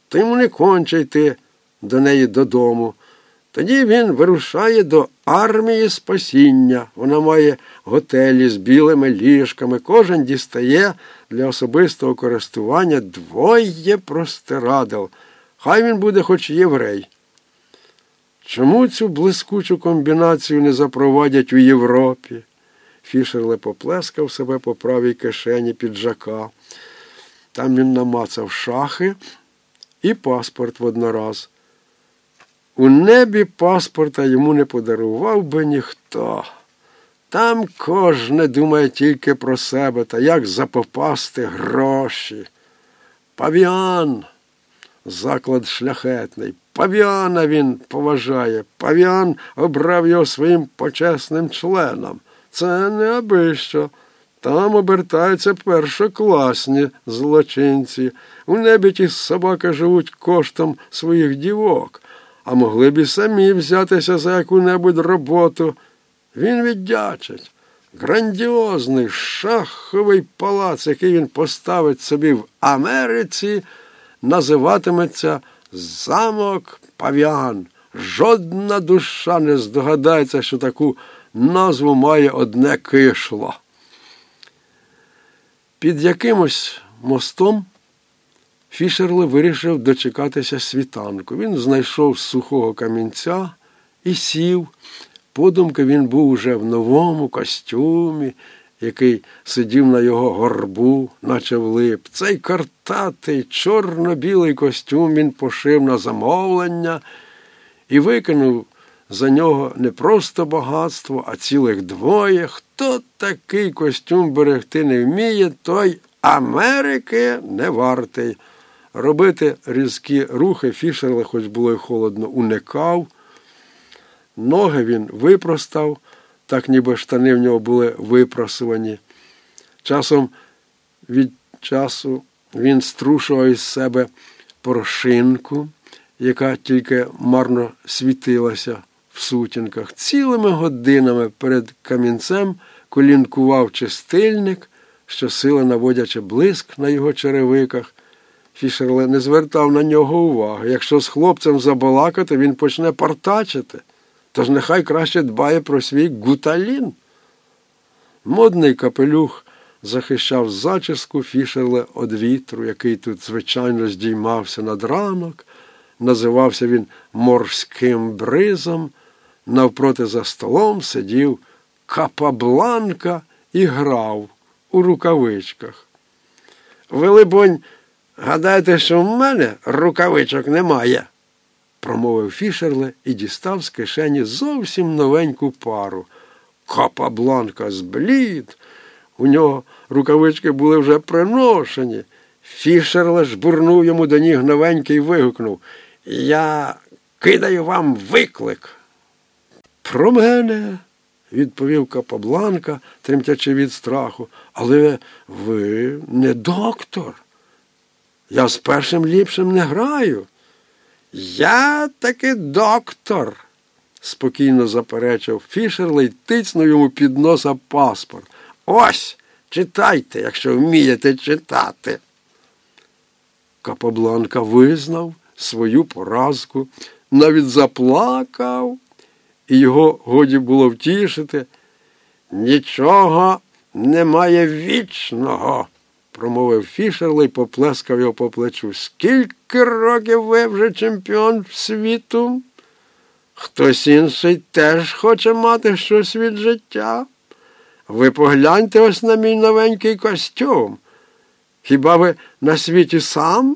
то йому не конче йти до неї додому. Тоді він вирушає до армії спасіння. Вона має готелі з білими ліжками. Кожен дістає для особистого користування 2 простирадл. Хай він буде хоч єврей. Чому цю блискучу комбінацію не запровадять у Європі? Фішерле поплескав себе по правій кишені піджака. Там він намацав шахи і паспорт воднораз. У небі паспорта йому не подарував би ніхто. Там кожне думає тільки про себе та як запопасти гроші. Павіан – заклад шляхетний. Павіана він поважає. Павіан обрав його своїм почесним членом. Це не абищо. Там обертаються першокласні злочинці. У небі ті собаки живуть коштом своїх дівок, а могли б і самі взятися за яку-небудь роботу. Він віддячить. Грандіозний шаховий палац, який він поставить собі в Америці, називатиметься «Замок Павіан». Жодна душа не здогадається, що таку назву має одне кишло. Під якимось мостом Фішерле вирішив дочекатися світанку. Він знайшов сухого камінця і сів. Подумки він був уже в новому костюмі, який сидів на його горбу, наче влип. Цей картатий чорно-білий костюм він пошив на замовлення і викинув за нього не просто багатство, а цілих 2. Хто такий костюм берегти не вміє, той Америки не вартий. Робити різкі рухи Фішерле, хоч було й холодно, уникав. Ноги він випростав, так ніби штани в нього були випрасувані. Часом від часу він струшував із себе порошинку, яка тільки марно світилася в сутінках. Цілими годинами перед камінцем колінкував чистильник, щосили наводячи блиск на його черевиках. Фішерле не звертав на нього уваги. Якщо з хлопцем забалакати, він почне партачити. Тож нехай краще дбає про свій гуталін. Модний капелюх захищав зачіску Фішерле від вітру, який тут, звичайно, здіймався над ранок. Називався він морським бризом. Навпроти за столом сидів Капабланка і грав у рукавичках. «Ви, либонь, гадаєте, що в мене рукавичок немає?» промовив Фішерле і дістав з кишені зовсім новеньку пару. Капабланка зблід. У нього рукавички були вже приношені. Фішерле жбурнув йому до ніг новенький і вигукнув: «Я кидаю вам виклик!» «Про мене!» – відповів Капабланка, тремтячи від страху. «Але ви не доктор. Я з першим ліпшим не граю». «Я таки доктор», – спокійно заперечив Фішерле й тицнув йому під носа паспорт. «Ось, читайте, якщо вмієте читати». Капабланка визнав свою поразку, навіть заплакав, і його годі було втішити. «Нічого немає вічного», – промовив Фішерле й поплескав його по плечу. «Скільки років ви вже чемпіон світу? Хтось інший теж хоче мати щось від життя. Ви погляньте ось на мій новенький костюм. Хіба ви на світі сам?»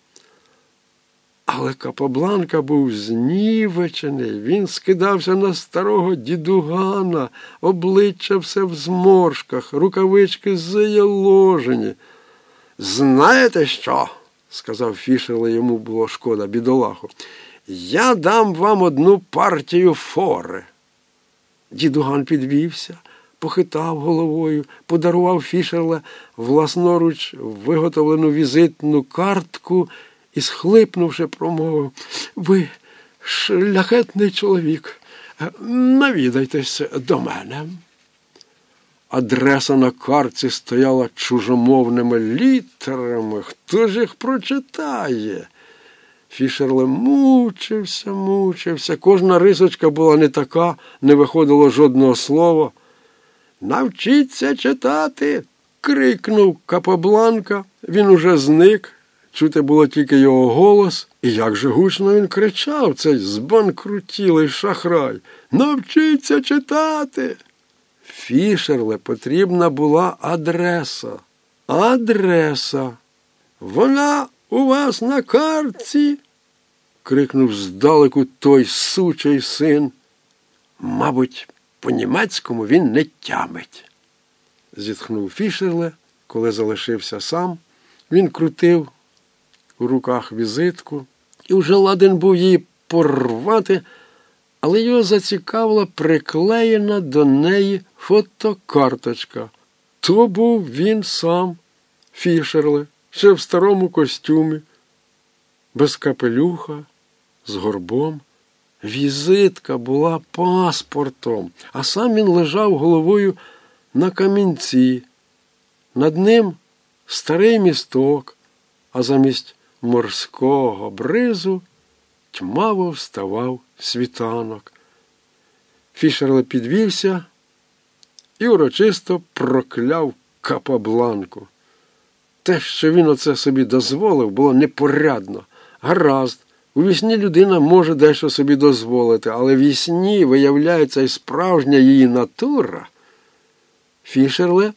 Але Капабланка був знівечений. Він скидався на старого дідугана, обличчя все в зморшках, рукавички заяложені. «Знаєте що?» – сказав Фішерле, йому було шкода бідолаху. «Я дам вам одну партію фори». Дідуган підвівся, похитав головою, подарував Фішерле власноруч виготовлену візитну картку і, схлипнувши, промовив: «Ви шляхетний чоловік, навідайтесь до мене». Адреса на картці стояла чужомовними літерами. Хто ж їх прочитає? Фішерле мучився. Кожна рисочка була не така, не виходило жодного слова. «Навчіться читати!» – крикнув Капабланка. Він уже зник, чути було тільки його голос. І як же гучно він кричав, цей збанкрутілий шахрай. «Навчіться читати!» Фішерле потрібна була адреса. Адреса. «Вона у вас на картці?» – крикнув здалеку той сучий син. «Мабуть, по-німецькому він не тямить», – зітхнув Фішерле, коли залишився сам. Він крутив у руках візитку і вже ладен був її порвати, але його зацікавила приклеєна до неї фотокарточка. То був він сам, Фішерле, ще в старому костюмі, без капелюха, з горбом. Візитка була паспортом, а сам він лежав головою на камінці. Над ним старий місток, а замість морського бризу тьмаво вставав світанок. Фішерле підвівся і урочисто прокляв Капабланку. Те, що він оце собі дозволив, було непорядно. Гаразд, у вісні людина може дещо собі дозволити, але в вісні виявляється і справжня її натура. Фішерле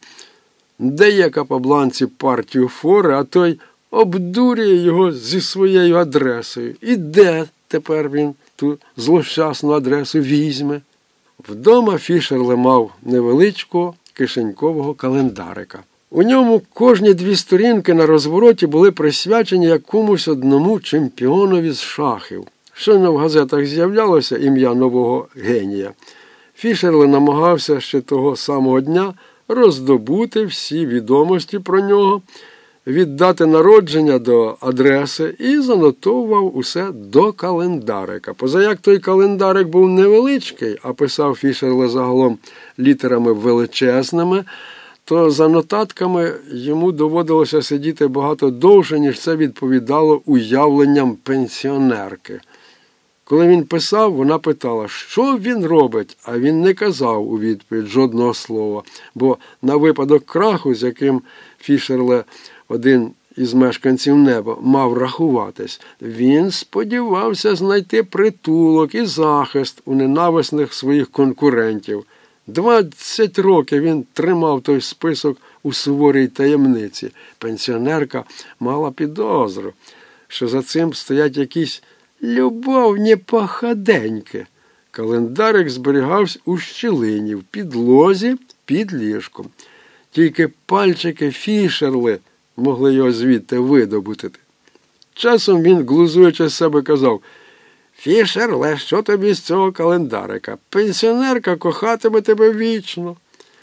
дає Капабланці партію фори, а той обдурює його зі своєю адресою. І де тепер він ту злощасну адресу візьме? Вдома Фішерле мав невеличкого кишенькового календарика. У ньому кожні 2 сторінки на розвороті були присвячені якомусь одному чемпіонові з шахів. Щойно в газетах з'являлося ім'я нового генія. Фішерле намагався ще того самого дня роздобути всі відомості про нього, від дати народження до адреси і занотовував усе до календарика. Позаяк той календарик був невеличкий, а писав Фішерле загалом літерами величезними, то за нотатками йому доводилося сидіти багато довше, ніж це відповідало уявленням пенсіонерки. Коли він писав, вона питала, що він робить, а він не казав у відповідь жодного слова, бо на випадок краху, з яким Фішерле, один із мешканців неба, мав рахуватись, він сподівався знайти притулок і захист у ненависних своїх конкурентів. 20 років він тримав той список у суворій таємниці. Пенсіонерка мала підозру, що за цим стоять якісь любовні походеньки. Календарик зберігався у щілині, в підлозі, під ліжком. Тільки пальчики Фішерле могли його звідти видобути. Часом він, глузуючи з себе, казав: «Фішерле, що тобі з цього календарика? Пенсіонерка кохатиме тебе вічно».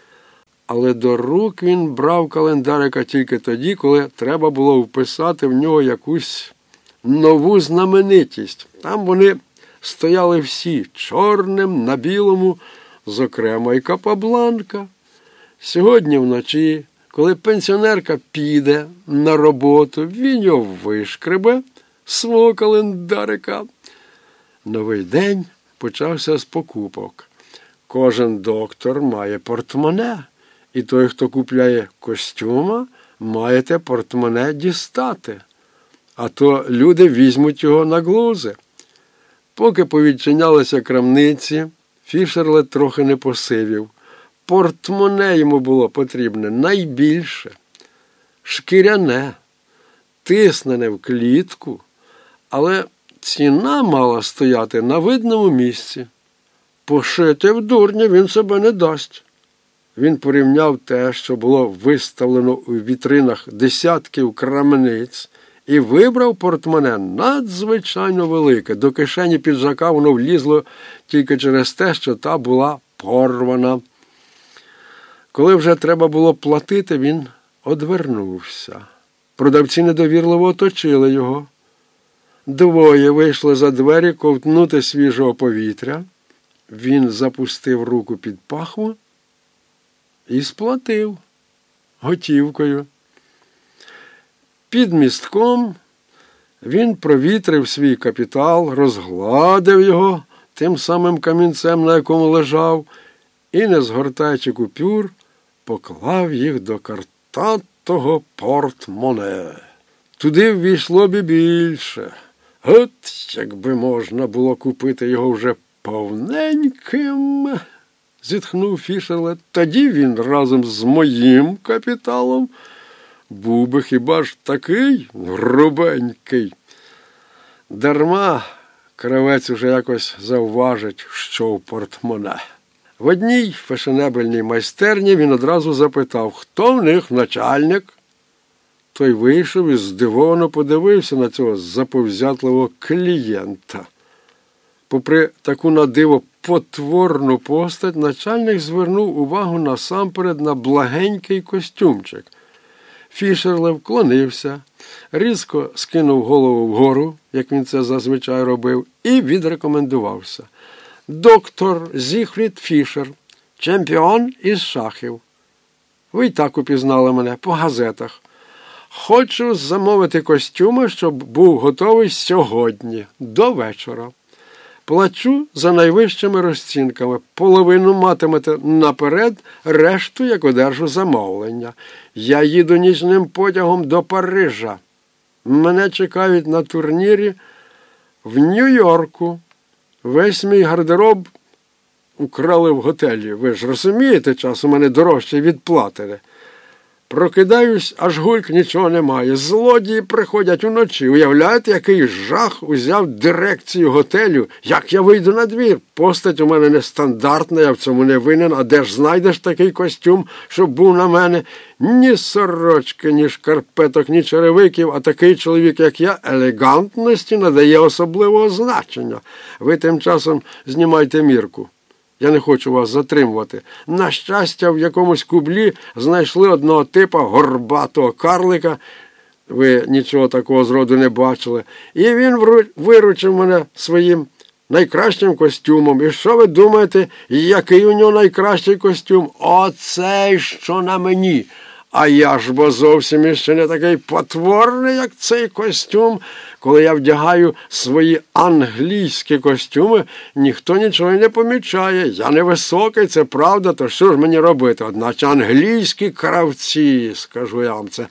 Але до рук він брав календарика тільки тоді, коли треба було вписати в нього якусь нову знаменитість. Там вони стояли всі чорним на білому, зокрема і Капабланка. Сьогодні вночі, коли пенсіонерка піде на роботу, він його вишкребе з свого календарика. Новий день почався з покупок. Кожен доктор має портмоне, і той, хто купляє костюма, має те портмоне дістати. А то люди візьмуть його на глузи. Поки повідчинялися крамниці, Фішерле трохи не посивів. Портмоне йому було потрібне найбільше. Шкіряне, тиснене в клітку, але ціна мала стояти на видному місці. Пошити в дурня він себе не дасть. Він порівняв те, що було виставлено у вітринах десятків крамниць, і вибрав портмоне надзвичайно велике. До кишені піджака воно влізло тільки через те, що та була порвана. Коли вже треба було платити, він одвернувся. Продавці недовірливо оточили його. Двоє вийшли за двері ковтнути свіжого повітря. Він запустив руку під пахву і сплатив готівкою. Під містком Він провітрив свій капітал, розгладив його тим самим камінцем, на якому лежав, і, не згортаючи купюр, поклав їх до картатого портмоне. Туди ввійшло б і більше. От якби можна було купити його вже повненьким, зітхнув Фішерле. Тоді він разом з моїм капіталом був би хіба ж такий грубенький. Дарма кравець уже якось завважить, що в портмоне. В одній фешенебельній майстерні він одразу запитав, хто в них начальник. Той вийшов і здивовано подивився на цього заповзятливого клієнта. Попри таку на диво потворну постать, начальник звернув увагу насамперед на благенький костюмчик. Фішерле вклонився, різко скинув голову вгору, як він це зазвичай робив, і відрекомендувався. Доктор Зігфрід Фішер, чемпіон із шахів. Ви й так упізнали мене по газетах. Хочу замовити костюми, щоб був готовий сьогодні, до вечора. Плачу за найвищими розцінками. Половину матимете наперед, решту, як одержу замовлення. Я їду нічним потягом до Парижа. Мене чекають на турнірі в Нью-Йорку. Весь мій гардероб украли в готелі. Ви ж розумієте, час у мене дорожче відплатили. Прокидаюсь, аж гульк, нічого немає. Злодії приходять уночі. Уявляєте, який жах узяв дирекцію готелю? Як я вийду на двір? Постать у мене нестандартна, я в цьому не винен. А де ж знайдеш такий костюм, щоб був на мене? Ні сорочки, ні шкарпеток, ні черевиків, а такий чоловік, як я, елегантності надає особливого значення. Ви тим часом знімайте мірку. Я не хочу вас затримувати. На щастя, в якомусь кублі знайшли одного типа горбатого карлика. Ви нічого такого зроду не бачили. І він виручив мене своїм найкращим костюмом. І що ви думаєте, який у нього найкращий костюм? Оцей, що на мені. А я ж бо зовсім іще не такий потворний, як цей костюм. Коли я вдягаю свої англійські костюми, ніхто нічого не помічає. Я невисокий, це правда, то що ж мені робити? Одначе англійські кравці, скажу я вам, це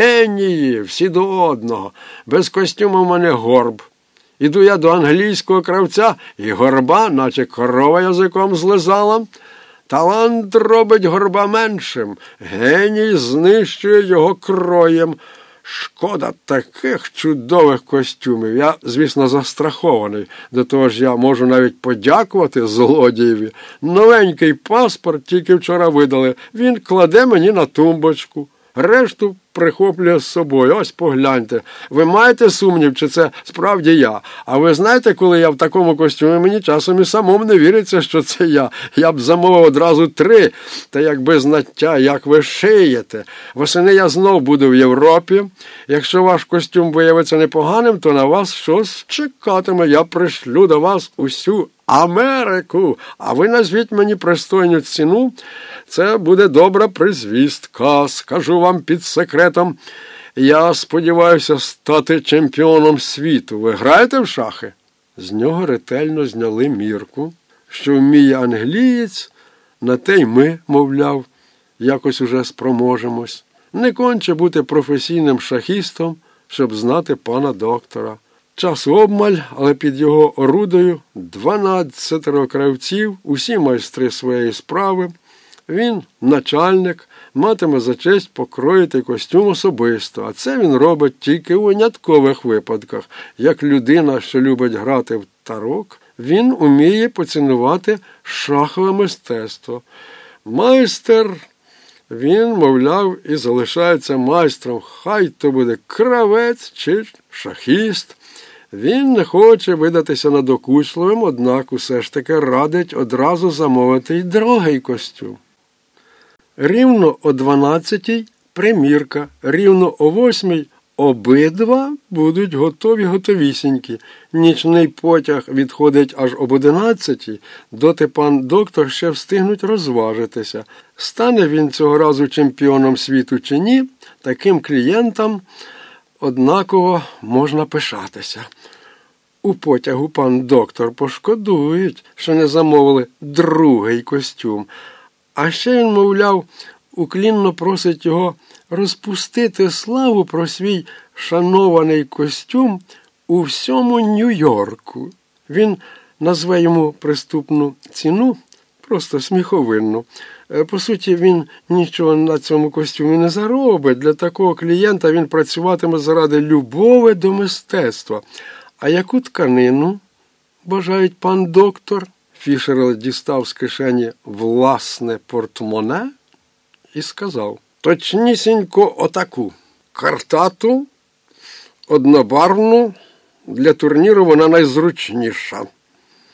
генії, всі до одного. Без костюму в мене горб. Іду я до англійського кравця, і горба, наче корова язиком злизала. Талант робить горба меншим, геній знищує його кроєм. Шкода таких чудових костюмів. Я, звісно, застрахований. До того ж, я можу навіть подякувати злодієві. Новенький паспорт тільки вчора видали. Він кладе мені на тумбочку. Решту прихоплює з собою. Ось погляньте. Ви маєте сумнів, чи це справді я? А ви знаєте, коли я в такому костюмі, мені часом і самому не віриться, що це я. Я б замовив одразу 3. Та якби знаття, як ви шиєте. Восени я знов буду в Європі. Якщо ваш костюм виявиться непоганим, то на вас щось чекатиме. Я пришлю до вас усю Америку. А ви назвіть мені пристойну ціну. Це буде добра призвістка. Скажу вам під секретом. Я сподіваюся стати чемпіоном світу. Ви граєте в шахи? З нього ретельно зняли мірку. Що вміє англієць, на те й ми, мовляв, якось уже спроможемось. Не конче бути професійним шахістом, щоб знати пана доктора. Час обмаль, але під його орудою 12 кравців, усі майстри своєї справи. Він, начальник, матиме за честь покроїти костюм особисто, а це він робить тільки у виняткових випадках. Як людина, що любить грати в тарок, він уміє поцінувати шахове мистецтво. Майстер, він, мовляв, і залишається майстром, хай то буде кравець чи шахіст. Він не хоче видатися надокучливим, однак усе ж таки радить одразу замовити й другий костюм. Рівно о 12-й примірка, рівно о 8-й обидва будуть готові-готовісінькі. Нічний потяг відходить аж об 11-й, доти пан доктор ще встигнуть розважитися. Стане він цього разу чемпіоном світу чи ні, таким клієнтам однаково можна пишатися. У потягу пан доктор пошкодують, що не замовили другий костюм. А ще він, мовляв, уклінно просить його розпустити славу про свій шанований костюм у всьому Нью-Йорку. Він назве йому приступну ціну, просто сміховинну. По суті, він нічого на цьому костюмі не заробить. Для такого клієнта він працюватиме заради любові до мистецтва. А яку тканину бажають пан доктор? Фішер дістав з кишені власне портмоне і сказав: точнісінько отаку. Картату, однобарвну, для турніру вона найзручніша.